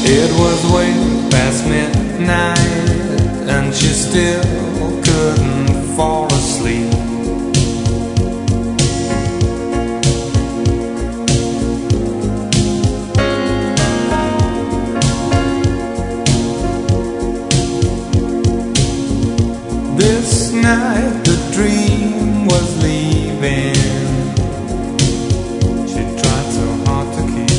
It was way past midnight and she still couldn't fall asleep. This night the dream was leaving. She tried so hard to keep.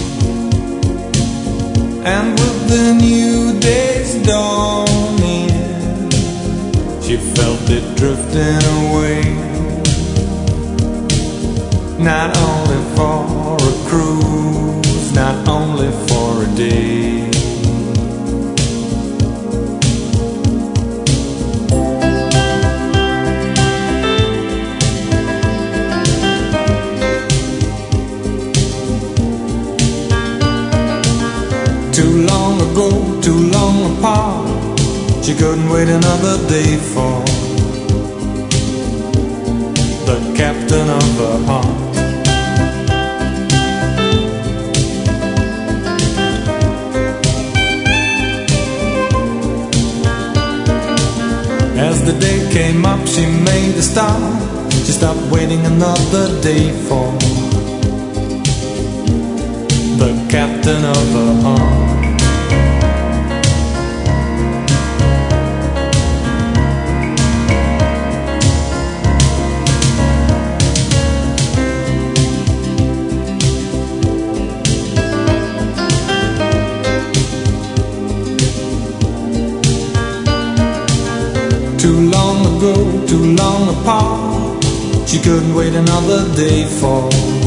And with the new day's dawning, she felt it drifting away. Not only for a cruise, not only for a day. Too long ago, too long apart, she couldn't wait another day for the captain of her heart. As the day came up, she made a start. She stopped waiting another day for the captain of her heart. Too long ago, too long apart, she couldn't wait another day for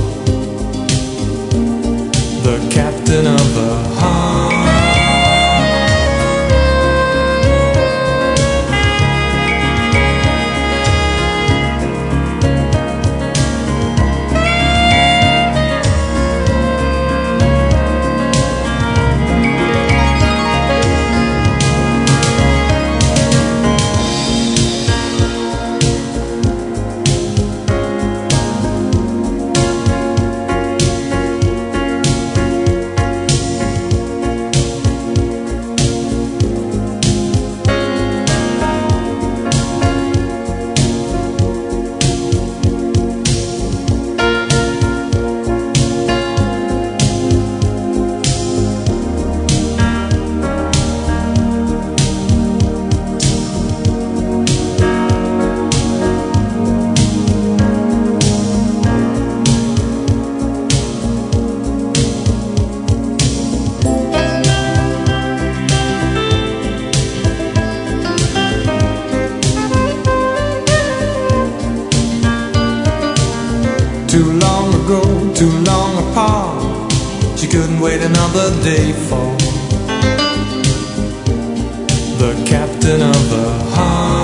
the captain of her heart. Too long ago, too long apart, she couldn't wait another day for the captain of her heart.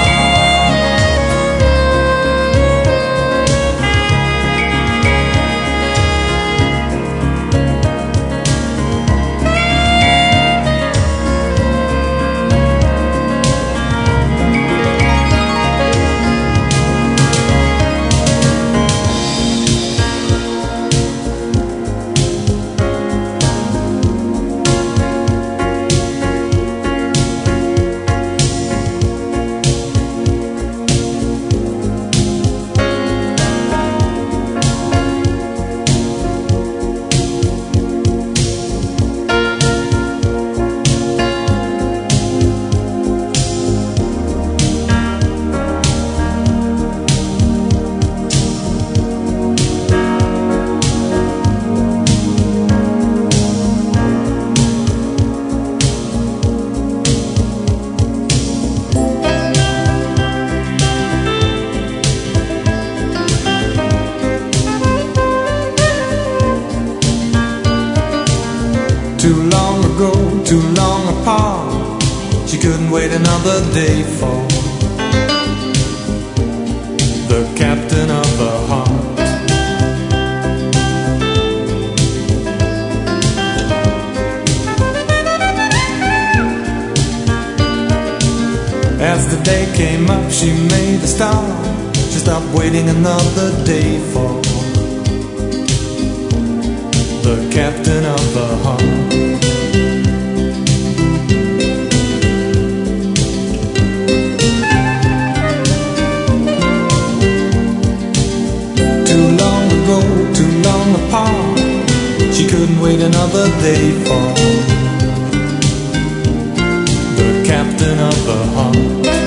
Too long ago, too long apart, she couldn't wait another day for the captain of her heart. As the day came up, she made a start. She stopped waiting another day for the captain of her heart. fall. The captain of the heart.